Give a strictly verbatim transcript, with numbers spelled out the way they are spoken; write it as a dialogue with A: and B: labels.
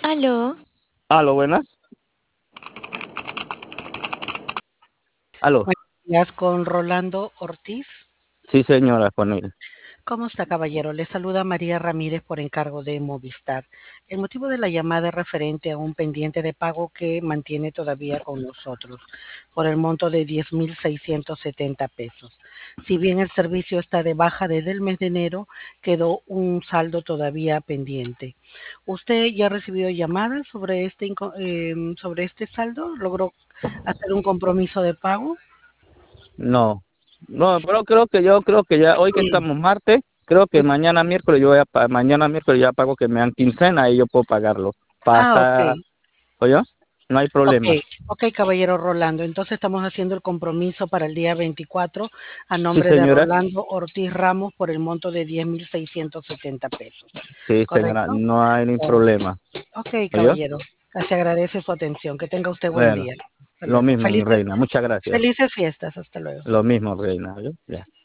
A: Aló,
B: Aló, buenas. Aló.
C: Buenos días con Rolando Ortiz.
B: Sí, señora, con él.
C: ¿Cómo está, caballero? Le saluda María Ramírez por encargo de Movistar. El motivo de la llamada es referente a un pendiente de pago que mantiene todavía con nosotros por el monto de diez mil seiscientos setenta pesos. Si bien el servicio está de baja desde el mes de enero, quedó un saldo todavía pendiente. ¿Usted ya ha recibido llamadas sobre este, inco- em, sobre este saldo? ¿Logró hacer un compromiso de pago?
B: No, no, pero creo que yo creo que ya hoy que estamos martes, creo que mañana miércoles yo voy a pa- mañana miércoles ya pago que me dan quincena y yo puedo pagarlo.
C: Ah, ok.
B: Pasa, ¿oye? No hay
C: Ok,
B: problema.
C: ok, caballero Rolando. Entonces estamos haciendo el compromiso para el día veinticuatro a
B: Sí,
C: nombre de
B: señora.
C: Rolando Ortiz Ramos por el monto de diez mil seiscientos setenta pesos.
B: Sí, señora,
C: ¿Correcto?
B: no hay ni
C: Bueno,
B: problema.
C: ok,
B: ¿Oye?
C: caballero. Se agradece su atención. Que tenga usted buen
B: Bueno,
C: día. Hasta
B: lo
C: luego.
B: mismo, mi
C: Felices,
B: reina. Muchas gracias.
C: felices fiestas. Hasta luego.
B: Lo mismo, reina. ¿Oye? Ya.